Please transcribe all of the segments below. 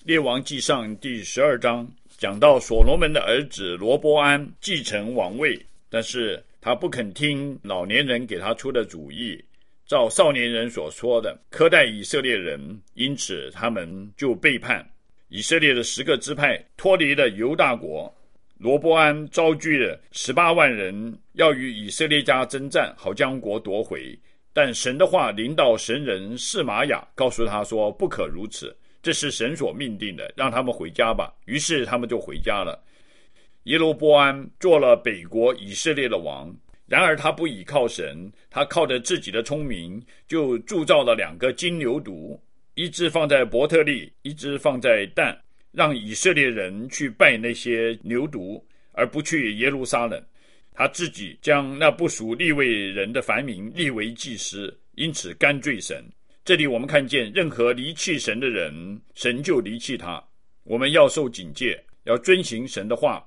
列王纪上第12章讲到所罗门的儿子罗波安继承王位，但是他不肯听老年人给他出的主意，照少年人所说的苛待以色列人，因此他们就背叛。以色列的10个支派脱离了犹大国，罗波安招聚了18万人，要与以色列家征战，好将国夺回。但神的话临到神人示玛雅，告诉他说不可如此，这是神所命定的，让他们回家吧。于是他们就回家了。耶罗波安做了北国以色列的王，然而他不倚靠神，他靠着自己的聪明，就铸造了2个金牛犊，一只放在伯特利，一只放在但，让以色列人去拜那些牛犊，而不去耶路撒冷。他自己将那不属利未人的凡民立为祭司，因此干罪神。这里我们看见，任何离弃神的人，神就离弃他。我们要受警戒，要遵行神的话。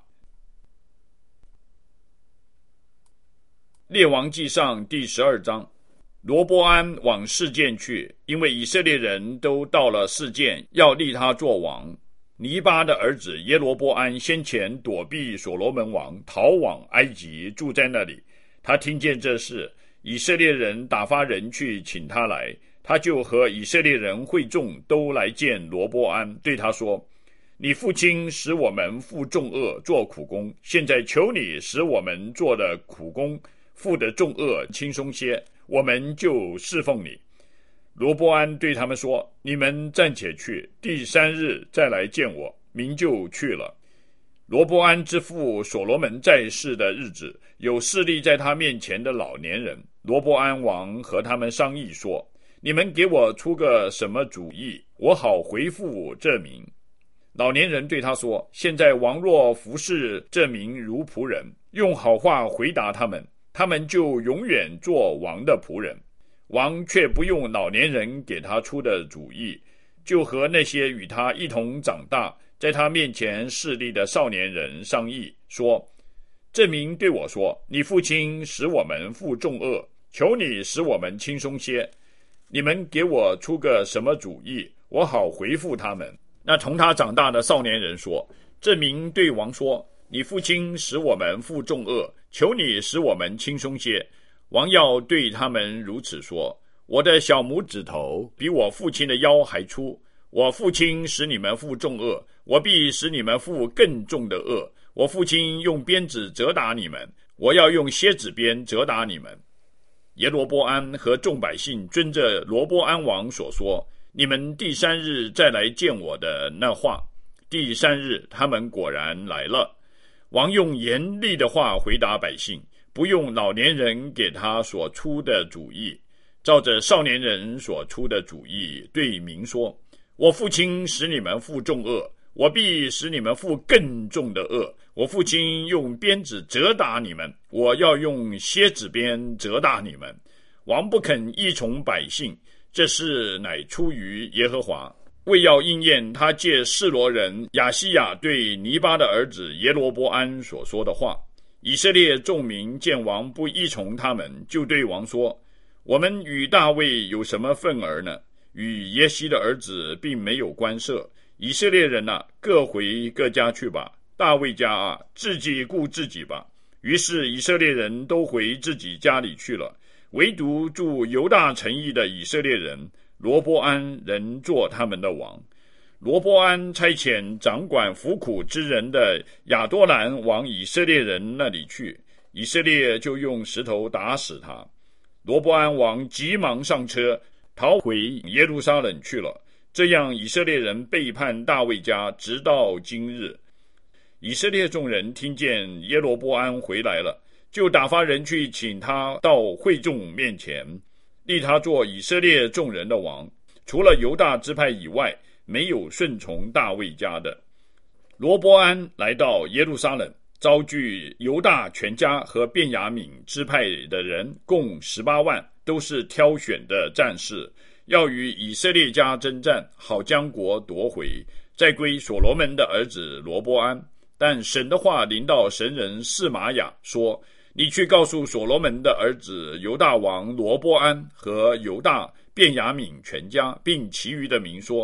列王纪上第12章，罗波安往示剑去，因为以色列人都到了示剑，要立他做王。尼巴的儿子耶罗波安先前躲避所罗门王，逃往埃及，住在那里。他听见这事，以色列人打发人去请他来，他就和以色列人会众都来见罗波安，对他说：你父亲使我们负重恶，做苦工，现在求你使我们做的苦工负的重恶轻松些，我们就侍奉你。罗波安对他们说：你们暂且去，第3日再来见我。民就去了。罗波安之父所罗门在世的日子，有侍立在他面前的老年人。罗波安王和他们商议说：你们给我出个什么主意，我好回复这民。老年人对他说：现在王若服侍这民如仆人，用好话回答他们，他们就永远做王的仆人。王却不用老年人给他出的主意，就和那些与他一同长大，在他面前侍立的少年人商议说：这民对我说，你父亲使我们负重恶，求你使我们轻松些，你们给我出个什么主意，我好回复他们。那同他长大的少年人说：这民对王说，你父亲使我们负重恶，求你使我们轻松些。王要对他们如此说：我的小拇指头比我父亲的腰还粗，我父亲使你们负重恶，我必使你们负更重的恶。我父亲用鞭子责打你们，我要用蝎子鞭责打你们。耶罗波安和众百姓遵着罗波安王所说，你们第3日再来见我的那话。第3日他们果然来了。王用严厉的话回答百姓，不用老年人给他所出的主意，照着少年人所出的主意对民说：我父亲使你们负重恶，我必使你们负更重的恶。我父亲用鞭子责打你们，我要用蝎子鞭责打你们。王不肯依从百姓，这事乃出于耶和华，为要应验他借示罗人亚西亚对尼巴的儿子耶罗波安所说的话。以色列众民见王不依从他们，就对王说：我们与大卫有什么分儿呢？与耶西的儿子并没有关涉。以色列人啊，各回各家去吧。大卫家啊，自己顾自己吧。于是以色列人都回自己家里去了，唯独住犹大城邑的以色列人罗波安仍做他们的王。罗波安差遣掌管服苦之人的亚多兰往以色列人那里去，以色列就用石头打死他。罗波安王急忙上车，逃回耶路撒冷去了。这样以色列人背叛大卫家，直到今日。以色列众人听见耶罗波安回来了，就打发人去请他到会众面前，立他做以色列众人的王。除了犹大支派以外，没有顺从大卫家的。罗波安来到耶路撒冷，招聚犹大全家和便雅悯支派的人，共18万，都是挑选的战士，要与以色列家征战，好将国夺回，再归所罗门的儿子罗波安。但神的话临到神人示玛雅，说：你去告诉所罗门的儿子犹大王罗波安和犹大便雅悯全家，并其余的民说：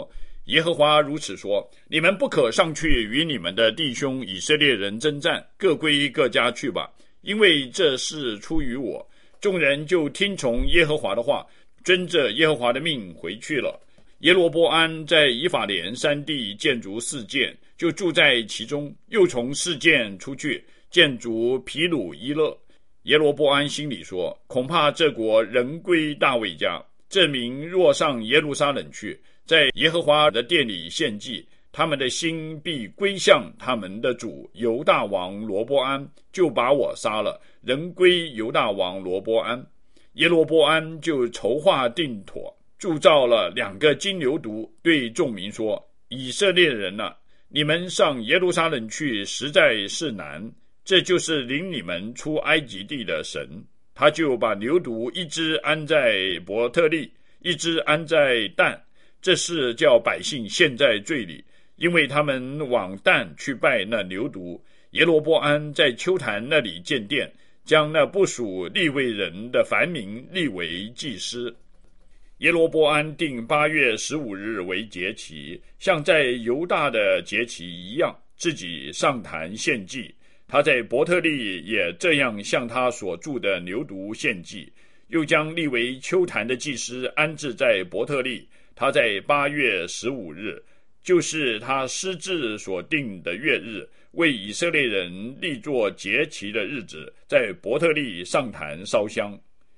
耶和华如此说：你们不可上去与你们的弟兄以色列人征战，各归各家去吧，因为这事出于我。众人就听从耶和华的话，遵着耶和华的命回去了。耶罗波安在以法莲山地建筑4件，就住在其中，又从4件出去建筑毗鲁伊勒。耶罗波安心里说：恐怕这国人归大卫家，这民若上耶路撒冷去，在耶和华的殿里献祭，他们的心必归向他们的主犹大王罗波安，就把我杀了，人归犹大王罗波安。耶罗波安就筹划定妥，铸造了2个金牛犊，对众民说：以色列人啊，你们上耶路撒冷去实在是难，这就是领你们出埃及地的神。他就把牛犊一只安在伯特利，一只安在但，这是叫百姓陷在罪里，因为他们往但去拜那牛犊。耶罗波安在丘坛那里建殿，将那不属利未人的凡民立为祭司。耶罗波安定8月15日为节期，像在犹大的节期一样，自己上坛献祭。他在伯特利也这样向他所铸的牛犊献祭，又将立为丘坛的祭司安置在伯特利。他在8月15日，就是他施治所定的月日，为以色列人立作节期的日子，在伯特利上坛烧香。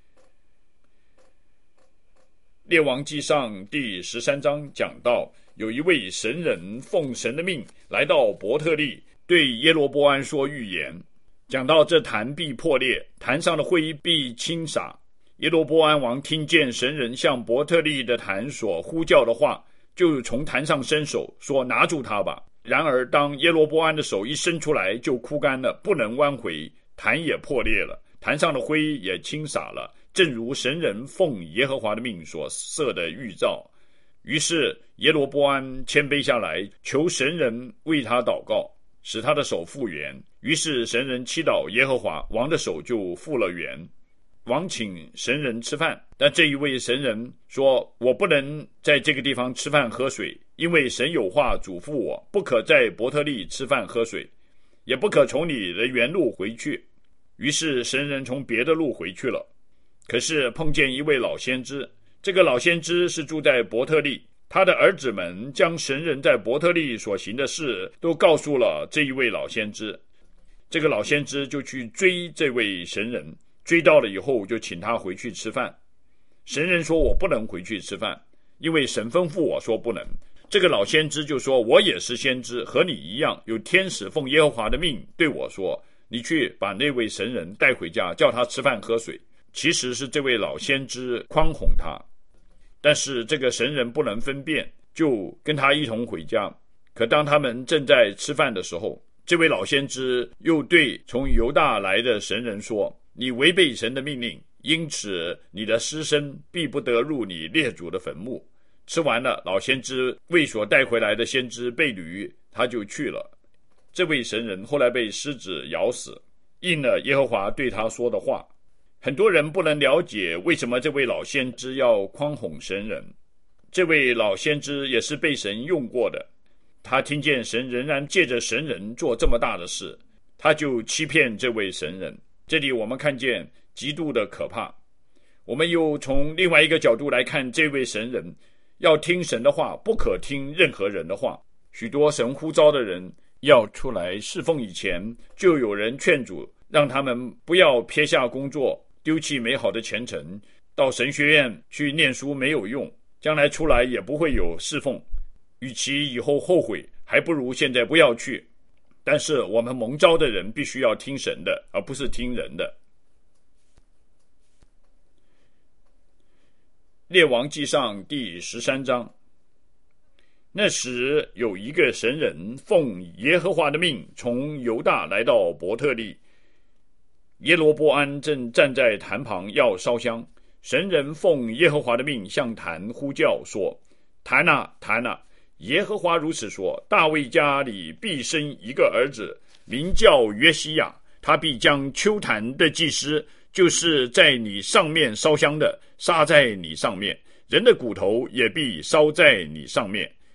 列王纪上第13章讲到，有一位神人奉神的命来到伯特利，对耶罗波安说预言，讲到这坛必破裂，坛上的灰必倾洒。耶罗波安王听见神人向伯特利的坛所呼叫的话，就从坛上伸手说：拿住他吧。然而当耶罗波安的手一伸出来，就枯干了，不能弯回，坛也破裂了，坛上的灰也倾洒了，正如神人奉耶和华的命所设的预兆。于是耶罗波安谦卑下来，求神人为他祷告，使他的手复原。于是神人祈祷耶和华，王的手就复了原。王请神人吃饭，但这一位神人说：我不能在这个地方吃饭喝水，因为神有话嘱咐我，不可在伯特利吃饭喝水，也不可从你的原路回去。于是神人从别的路回去了。可是碰见一位老先知，这个老先知是住在伯特利，他的儿子们将神人在伯特利所行的事都告诉了这一位老先知。这个老先知就去追这位神人，追到了以后就请他回去吃饭。神人说：我不能回去吃饭，因为神吩咐我说不能。这个老先知就说：我也是先知，和你一样，有天使奉耶和华的命对我说，你去把那位神人带回家，叫他吃饭喝水。其实是这位老先知宽哄他，但是这个神人不能分辨，就跟他一同回家。可当他们正在吃饭的时候，这位老先知又对从犹大来的神人说：你违背神的命令，因此你的尸身必不得入你列祖的坟墓。吃完了，老先知为所带回来的先知被掳，他就去了。这位神人后来被狮子咬死，应了耶和华对他说的话。很多人不能了解为什么这位老先知要宽哄神人。这位老先知也是被神用过的，他听见神仍然借着神人做这么大的事，他就欺骗这位神人。这里我们看见极度的可怕。我们又从另外一个角度来看，这位神人要听神的话，不可听任何人的话。许多神呼召的人要出来侍奉以前，就有人劝阻，让他们不要撇下工作，丢弃美好的前程，到神学院去念书没有用，将来出来也不会有侍奉，与其以后后悔，还不如现在不要去。但是我们蒙召的人必须要听神的，而不是听人的。列王纪上第13章，那时有一个神人奉耶和华的命从犹大来到伯特利，耶罗波安正站在坛旁要烧香。神人奉耶和华的命向坛呼叫说：坛啊坛啊，耶和华如此说，大卫家里必生一个儿子，名叫约西亚，他必将丘坛的祭司，就是在你上面烧香的，杀在你上面，人的骨头也必烧在你上面。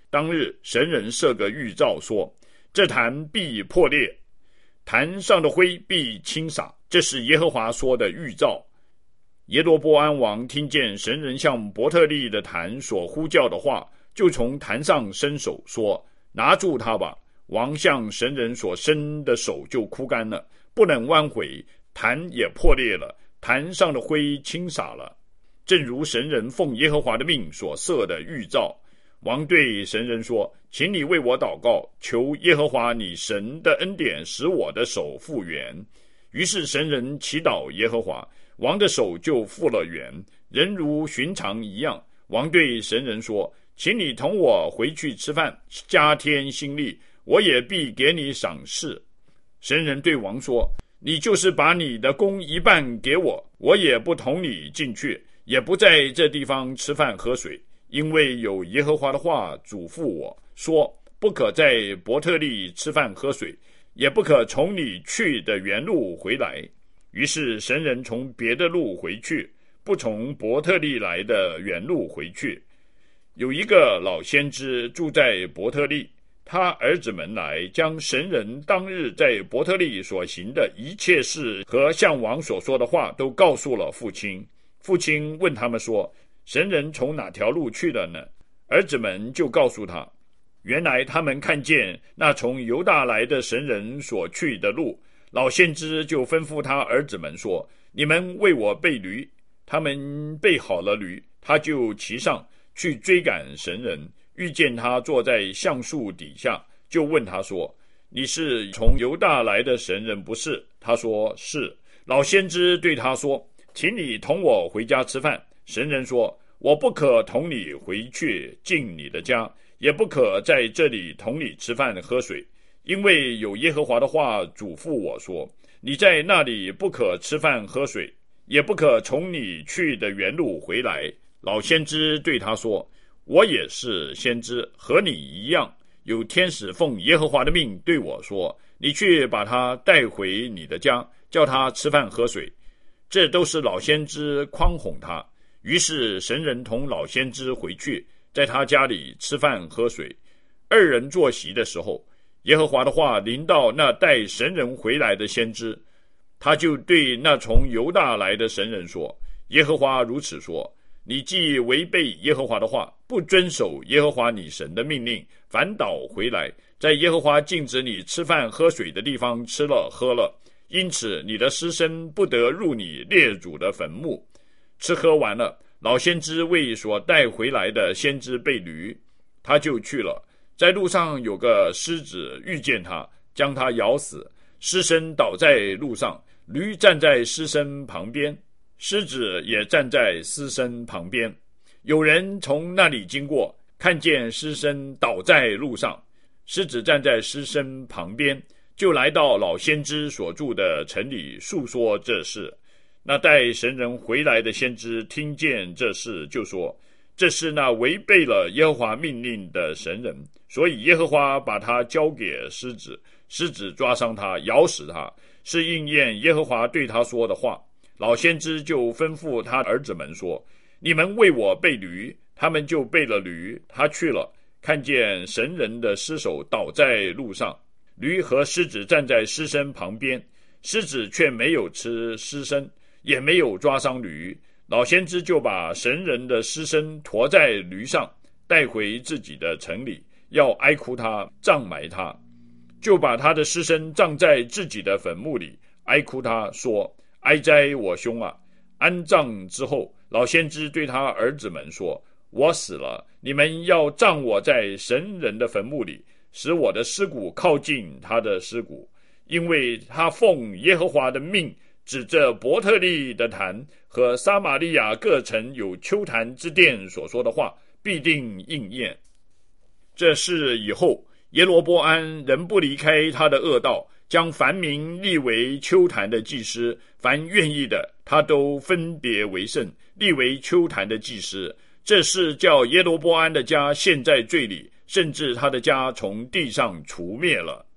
当日神人设个预兆说，这坛必破裂，坛上的灰必倾洒，这是耶和华说的预兆。耶罗波安王听见神人向伯特利的坛所呼叫的话，就从坛上伸手说，拿住他吧。王向神人所伸的手就枯干了，不能弯回，坛也破裂了，坛上的灰倾洒了，正如神人奉耶和华的命所设的预兆。王对神人说，请你为我祷告，求耶和华你神的恩典使我的手复原。于是神人祈祷耶和华，王的手就复了原，人如寻常一样。王对神人说，请你同我回去吃饭，加添心力，我也必给你赏赐。神人对王说，你就是把你的工一半给我，我也不同你进去，也不在这地方吃饭喝水，因为有耶和华的话嘱咐我说，不可在伯特利吃饭喝水，也不可从你去的原路回来。于是神人从别的路回去，不从伯特利来的原路回去。有一个老先知住在伯特利，他儿子们来，将神人当日在伯特利所行的一切事和向王所说的话都告诉了父亲。父亲问他们说，神人从哪条路去了呢？儿子们就告诉他，原来他们看见那从犹大来的神人所去的路。老先知就吩咐他儿子们说，你们为我备驴。他们备好了驴，他就骑上去追赶神人，遇见他坐在橡树底下，就问他说，你是从犹大来的神人不是？他说是。老先知对他说，请你同我回家吃饭。神人说，我不可同你回去进你的家，也不可在这里同你吃饭喝水，因为有耶和华的话嘱咐我说，你在那里不可吃饭喝水，也不可从你去的原路回来。老先知对他说，我也是先知，和你一样，有天使奉耶和华的命对我说，你去把他带回你的家，叫他吃饭喝水。这都是老先知诓哄他。于是神人同老先知回去，在他家里吃饭喝水。二人坐席的时候，耶和华的话临到那带神人回来的先知，他就对那从犹大来的神人说，耶和华如此说，你既违背耶和华的话，不遵守耶和华你神的命令，反倒回来，在耶和华禁止你吃饭喝水的地方吃了喝了，因此你的尸身不得入你列祖的坟墓。吃喝完了，老先知为所带回来的先知备驴，他就去了。在路上有个狮子遇见他，将他咬死，尸身倒在路上，驴站在尸身旁边，狮子也站在尸身旁边。有人从那里经过，看见尸身倒在路上，狮子站在尸身旁边，就来到老先知所住的城里述说这事。那带神人回来的先知听见这事，就说，这是那违背了耶和华命令的神人，所以耶和华把他交给狮子，狮子抓伤他，咬死他，是应验耶和华对他说的话。老先知就吩咐他儿子们说，你们为我备驴。他们就备了驴，他去了，看见神人的尸首倒在路上，驴和狮子站在尸身旁边，狮子却没有吃尸身，也没有抓伤驴。老先知就把神人的尸身驮在驴上，带回自己的城里，要哀哭他，葬埋他，就把他的尸身葬在自己的坟墓里，哀哭他说，哀哉我兄啊！安葬之后，老先知对他儿子们说，我死了，你们要葬我在神人的坟墓里，使我的尸骨靠近他的尸骨，因为他奉耶和华的命，指着伯特利的坛和撒玛利亚各城有丘坛之殿所说的话，必定应验。这事以后，耶罗波安仍不离开他的恶道，将凡民立为丘坛的祭司，凡愿意的，他都分别为圣，立为丘坛的祭司。这事叫耶罗波安的家陷在罪里，甚至他的家从地上除灭了。